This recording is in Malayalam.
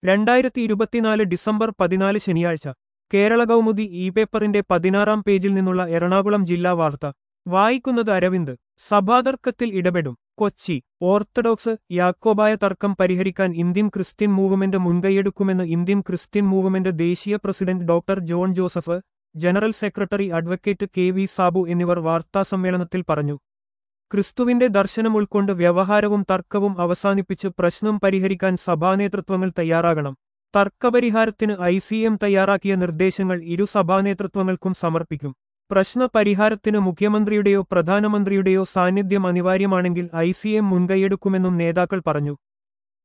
2024 ഡിസംബർ 14 ശനിയാഴ്ച കേരള കൗമുദി ഇ പേപ്പറിന്റെ 16-ാം പേജിൽ നിന്നുള്ള എറണാകുളം ജില്ലാ വാർത്ത വായിക്കുന്നത് അരവിന്ദ്. സഭാതർക്കത്തിൽ ഇടപെടും കൊച്ചി. ഓർത്തഡോക്സ് യാക്കോബായ തർക്കം പരിഹരിക്കാൻ ഇന്ത്യൻ ക്രിസ്ത്യൻ മൂവ്മെന്റ് മുൻകൈയെടുക്കുമെന്ന് ഇന്ത്യൻ ക്രിസ്ത്യൻ മൂവ്മെന്റ് ദേശീയ president doctor John Joseph, general secretary advocate K V Sabu എന്നിവർ വാർത്താസമ്മേളനത്തിൽ പറഞ്ഞു. ക്രിസ്തുവിന്റെ ദർശനം ഉൾക്കൊണ്ട് വ്യവഹാരവും തർക്കവും അവസാനിപ്പിച്ച് പ്രശ്നം പരിഹരിക്കാൻ സഭാനേതൃത്വങ്ങൾ തയ്യാറാകണം. തർക്കപരിഹാരത്തിന് ICM തയ്യാറാക്കിയ നിർദ്ദേശങ്ങൾ ഇരു സഭാനേതൃത്വങ്ങൾക്കും സമർപ്പിക്കും. പ്രശ്ന പരിഹാരത്തിന് മുഖ്യമന്ത്രിയുടെയോ പ്രധാനമന്ത്രിയുടെയോ സാന്നിധ്യം അനിവാര്യമാണെങ്കിൽ ICM മുൻകൈയെടുക്കുമെന്നും നേതാക്കൾ പറഞ്ഞു.